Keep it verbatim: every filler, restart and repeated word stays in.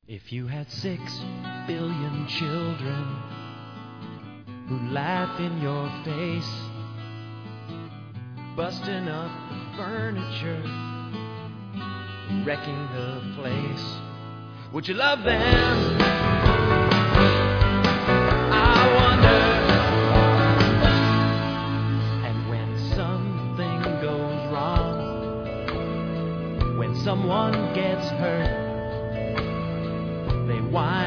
If you had six billion children who'd laugh in your face, busting up the furniture, wrecking the place, would you love them? I wonder. And when something goes wrong, when someone gets hurt, they whine